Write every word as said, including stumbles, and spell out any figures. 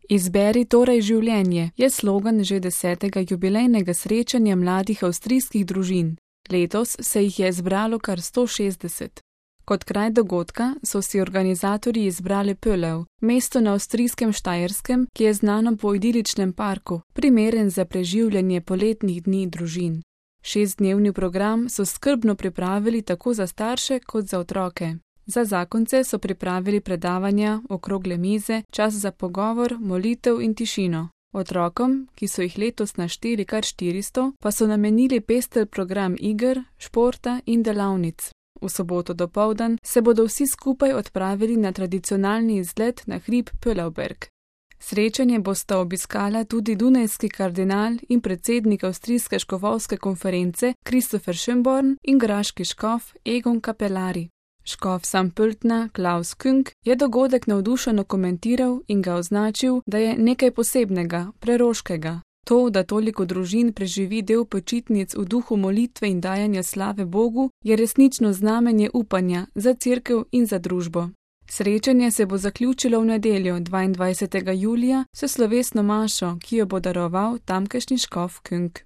Izberi torej življenje je slogan že desetega jubilejnega srečanja mladih avstrijskih družin. Letos se jih je zbralo kar sto šestdeset. Kot kraj dogodka so si organizatorji izbrali Pöllau, mesto na avstrijskem Štajerskem, ki je znano po idiličnem parku, primeren za preživljanje poletnih dni družin. Šestdnevni program so skrbno pripravili tako za starše kot za otroke. Za zakonce so pripravili predavanja, okrogle mize, čas za pogovor, molitev in tišino. Otrokom, ki so jih letos našteli kar štiristo, pa so namenili pester program iger, športa in delavnic. V soboto dopoldan se bodo vsi skupaj odpravili na tradicionalni izlet na hrib Pöllauberg. Srečanje bosta obiskala tudi dunajski kardinal in predsednik avstrijske škofovske konference Christopher Schönborn in graški škof Egon Capellari. Škof Sampöltna Klaus Künk je dogodek navdušeno komentiral in ga označil, da je nekaj posebnega, preroškega. To, da toliko družin preživi del počitnic v duhu molitve in dajanja slave Bogu, je resnično znamenje upanja za cerkev in za družbo. Srečanje se bo zaključilo v nedeljo, dvaindvajsetega julija, s slovesno mašo, ki jo bo daroval tamkajšnji škof Künk.